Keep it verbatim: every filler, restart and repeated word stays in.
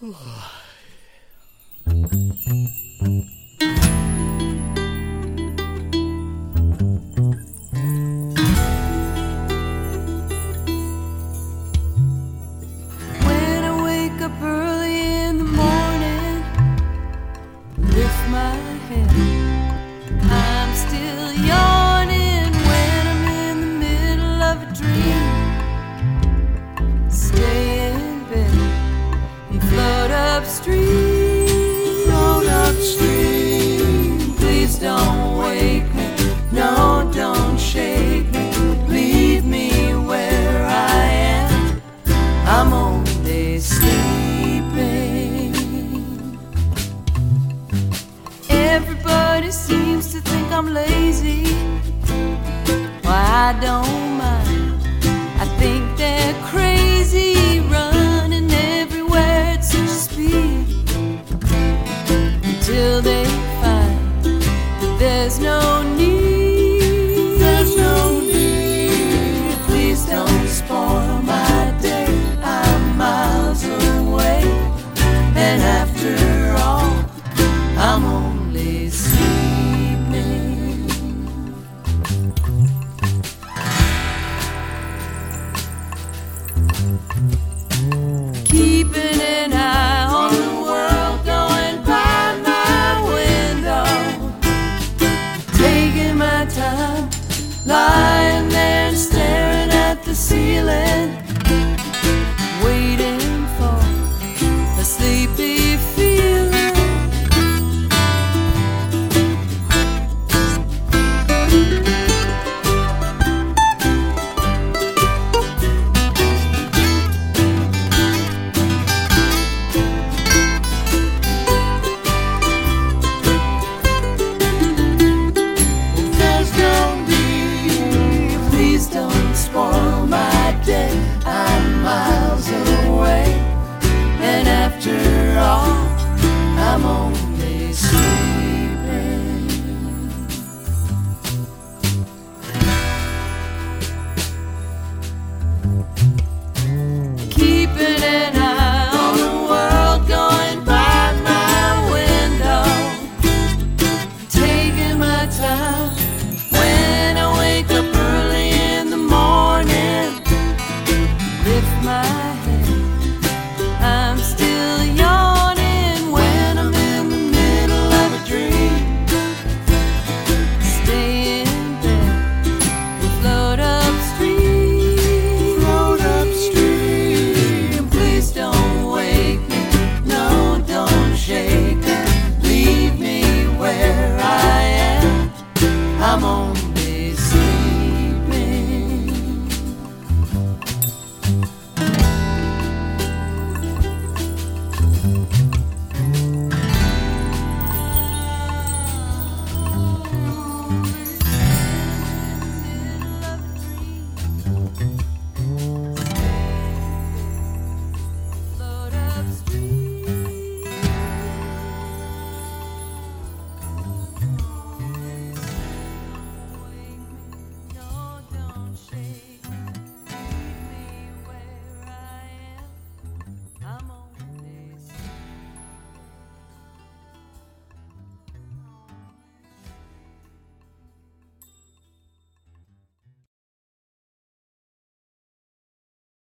When I wake up early in the morning, lift my head, I'm still yawning. When I'm in the middle of a dream, stay in bed and float upstream. Float upstream. Please don't wake me, no, don't shake me. Leave me where I am, I'm only sleeping. Everybody seems to think I'm lazy. Why, I don't mind. I think they're crazy, running everywhere at such speed, until they find that there's no need. There's no need. Please don't spoil my day, I'm miles away, and after all, I'm only sleeping. Keeping an eye on the world going by my window, taking my time, lying there and staring at the ceiling, waiting for a sleepy feeling. There's no need, please don't spoil my day, I'm miles away, and after all, I'm only sleeping. Keeping an eye on the world going by my window, taking my time. When I wake up early in the morning, lift my